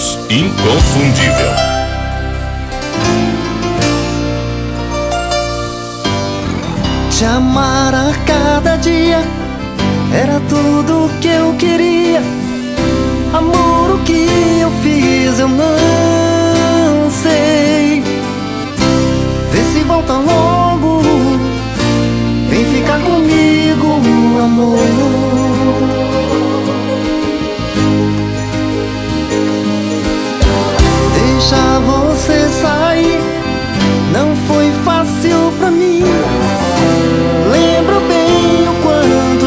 Líbanos, inconfundível. Te amar a cada dia era tudo que eu queria. Amor, o que eu fiz eu não sei. Vê se volta logo, vem ficar comigo, amor. Deixar você sair não foi fácil pra mim. Lembro bem o quanto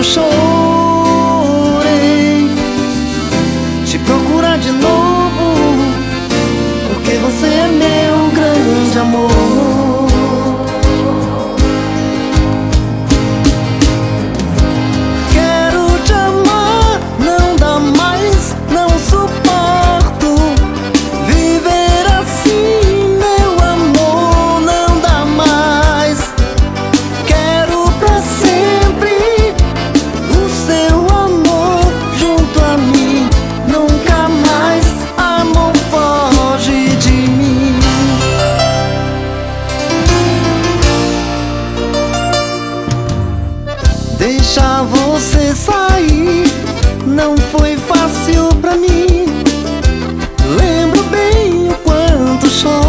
chorei. Te procurar de novo, porque você é meu grande amor. Quero te amar, não dá mais, não suporto viver assim, meu amor, não dá mais. Quero pra sempre o seu amor junto a mim, nunca mais, amor, foge de mim. Deixar você sair não foi fácil pra mim. Lembro bem o quanto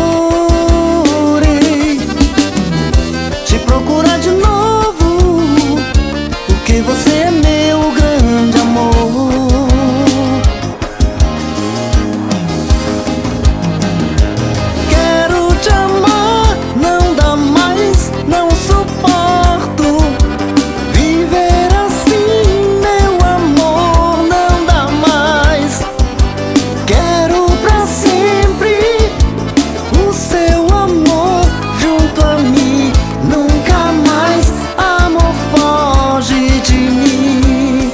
chorei. Te procurar de novo, porque você é meu grande amor. Quero te amar, não dá mais, não suporto viver assim, meu amor, não dá mais. Quero pra sempre o seu amor junto a mim, nunca mais, amor, foge de mim.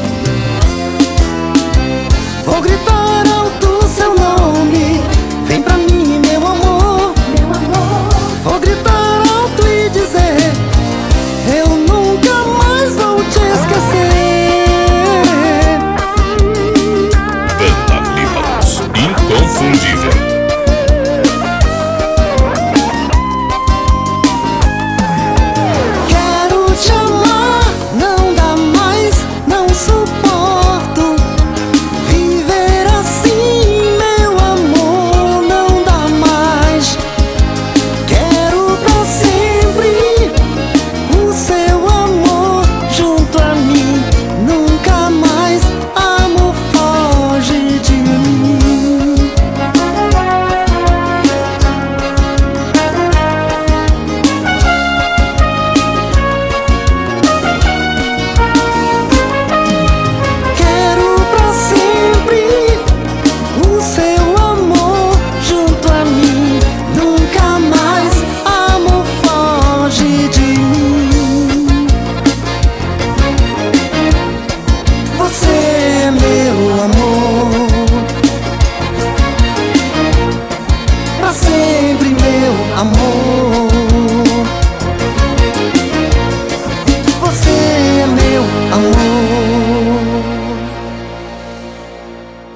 Vou gritar alto seu nome, vem pra mim, meu amor, meu amor. Vou gritar alto e dizer, eu nunca mais vou te esquecer. Banda Líbanos, inconfundível. Quero te amar, não dá mais, não suporto viver assim, meu amor, não dá mais. Quero pra sempre o seu amor junto a mim, nunca mais, amor, foge de mim. Quero pra sempre o seu amor junto a mim, nunca mais, amor, foge de mim. Você é meu amor, pra sempre meu amor.